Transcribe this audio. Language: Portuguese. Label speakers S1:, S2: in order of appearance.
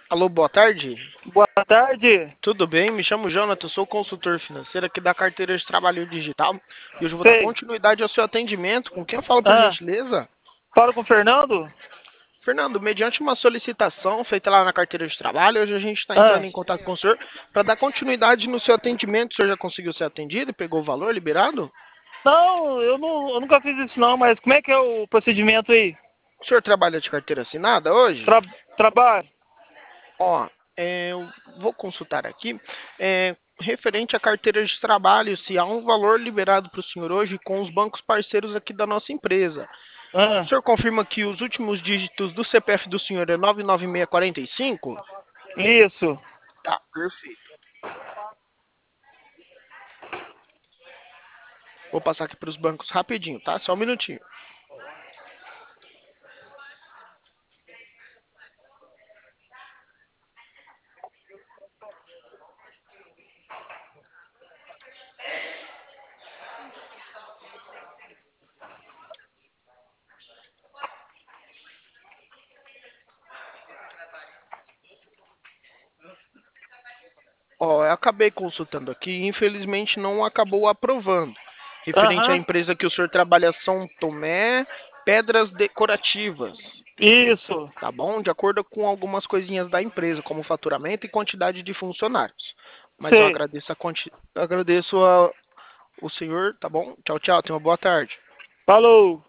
S1: Alô, boa tarde.
S2: Boa tarde.
S1: Tudo bem? Me chamo Jonathan, sou consultor financeiro aqui da carteira de trabalho digital e hoje eu vou dar
S2: Sei.
S1: continuidade ao seu atendimento. Com quem eu falo, por
S2: Ah,
S1: gentileza?
S2: falo com o Fernando?
S1: Fernando, mediante uma solicitação feita lá na carteira de trabalho, hoje a gente está entrando
S2: Ah,
S1: em contato com o senhor para dar continuidade no seu atendimento. O senhor já conseguiu ser atendido e pegou o valor liberado?
S2: não, eu nunca fiz isso não, mas como é que é o procedimento aí?
S1: O senhor trabalha de carteira assinada hoje?
S2: Tra trabalho?
S1: Ó, eu vou consultar aqui. Referente à carteira de trabalho, se há um valor liberado para o senhor hoje com os bancos parceiros aqui da nossa empresa. O
S2: Ah,
S1: senhor confirma que os últimos dígitos do CPF do senhor é 99645?
S2: isso.
S1: Tá, perfeito. Vou passar aqui para os bancos rapidinho, tá? Só um minutinho. Ó, eu acabei consultando aqui e infelizmente não acabou aprovando. Referente à
S2: Aham,
S1: empresa que o senhor trabalha, São Tomé Pedras Decorativas.
S2: isso.
S1: Tá bom? De acordo com algumas coisinhas da empresa, como faturamento e quantidade de funcionários. Mas eu
S2: Sei.
S1: agradeço o senhor, tá bom? Tchau, tchau, tenha uma boa tarde.
S2: Falou.